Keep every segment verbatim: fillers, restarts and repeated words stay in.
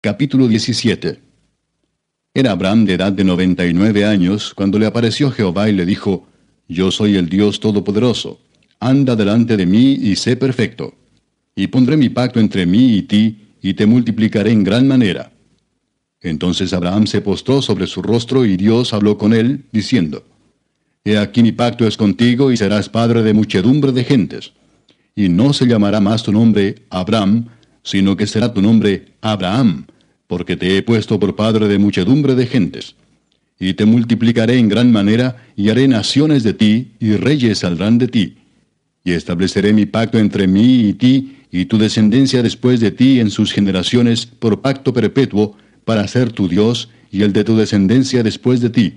Capítulo diecisiete. Era Abraham de edad de noventa y nueve años, cuando le apareció Jehová y le dijo, Yo soy el Dios Todopoderoso, anda delante de mí y sé perfecto. Y pondré mi pacto entre mí y ti, y te multiplicaré en gran manera. Entonces Abraham se postró sobre su rostro, y Dios habló con él, diciendo, He aquí mi pacto es contigo, y serás padre de muchedumbre de gentes. Y no se llamará más tu nombre Abraham, sino que será tu nombre Abraham, porque te he puesto por padre de muchedumbre de gentes. Y te multiplicaré en gran manera, y haré naciones de ti, y reyes saldrán de ti. Y estableceré mi pacto entre mí y ti, y tu descendencia después de ti en sus generaciones, por pacto perpetuo, para ser tu Dios, y el de tu descendencia después de ti.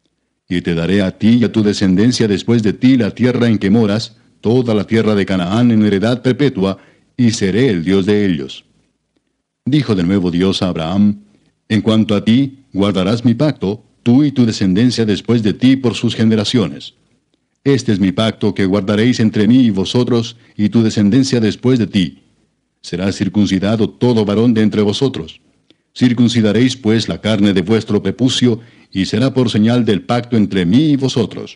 Y te daré a ti y a tu descendencia después de ti la tierra en que moras, toda la tierra de Canaán en heredad perpetua, y seré el Dios de ellos. Dijo de nuevo Dios a Abraham, En cuanto a ti, guardarás mi pacto, tú y tu descendencia después de ti por sus generaciones. Este es mi pacto que guardaréis entre mí y vosotros, y tu descendencia después de ti. Será circuncidado todo varón de entre vosotros. Circuncidaréis pues la carne de vuestro prepucio, y será por señal del pacto entre mí y vosotros.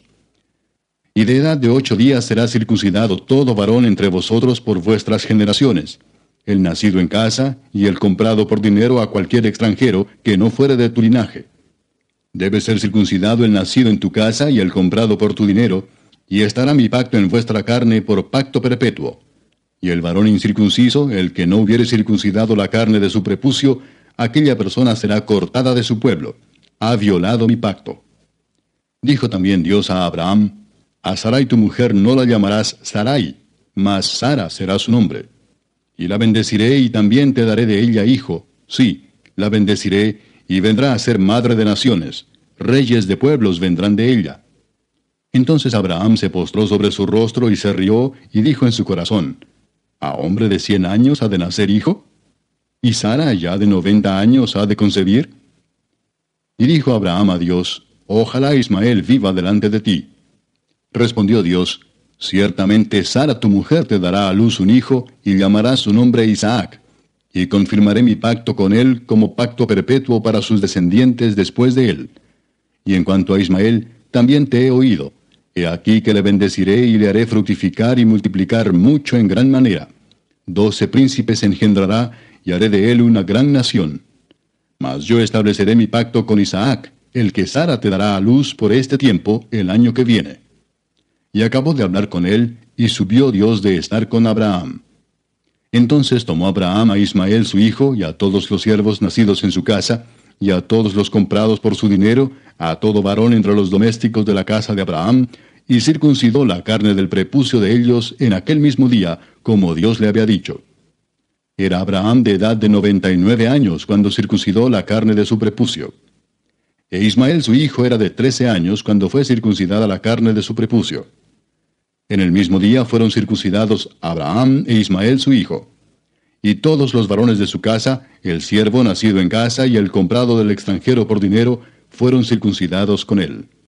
Y de edad de ocho días será circuncidado todo varón entre vosotros por vuestras generaciones, el nacido en casa, y el comprado por dinero a cualquier extranjero que no fuere de tu linaje. Debe ser circuncidado el nacido en tu casa y el comprado por tu dinero, y estará mi pacto en vuestra carne por pacto perpetuo. Y el varón incircunciso, el que no hubiere circuncidado la carne de su prepucio, aquella persona será cortada de su pueblo. Ha violado mi pacto. Dijo también Dios a Abraham, A Sarai tu mujer no la llamarás Sarai, mas Sara será su nombre. Y la bendeciré y también te daré de ella hijo. Sí, la bendeciré y vendrá a ser madre de naciones. Reyes de pueblos vendrán de ella. Entonces Abraham se postró sobre su rostro y se rió y dijo en su corazón, ¿A hombre de cien años ha de nacer hijo? ¿Y Sara ya de noventa años ha de concebir? Y dijo Abraham a Dios, Ojalá Ismael viva delante de ti. Respondió Dios, Ciertamente Sara tu mujer te dará a luz un hijo, y llamarás su nombre Isaac, y confirmaré mi pacto con él como pacto perpetuo para sus descendientes después de él. Y en cuanto a Ismael, también te he oído. He aquí que le bendeciré y le haré fructificar y multiplicar mucho en gran manera. Doce príncipes engendrará, y haré de él una gran nación. Mas yo estableceré mi pacto con Isaac, el que Sara te dará a luz por este tiempo, el año que viene. Y acabó de hablar con él, y subió Dios de estar con Abraham. Entonces tomó Abraham a Ismael su hijo, y a todos los siervos nacidos en su casa, y a todos los comprados por su dinero, a todo varón entre los domésticos de la casa de Abraham, y circuncidó la carne del prepucio de ellos en aquel mismo día, como Dios le había dicho. Era Abraham de edad de noventa y nueve años cuando circuncidó la carne de su prepucio. E Ismael su hijo era de trece años cuando fue circuncidada la carne de su prepucio. En el mismo día fueron circuncidados Abraham e Ismael su hijo. Y todos los varones de su casa, el siervo nacido en casa y el comprado del extranjero por dinero, fueron circuncidados con él.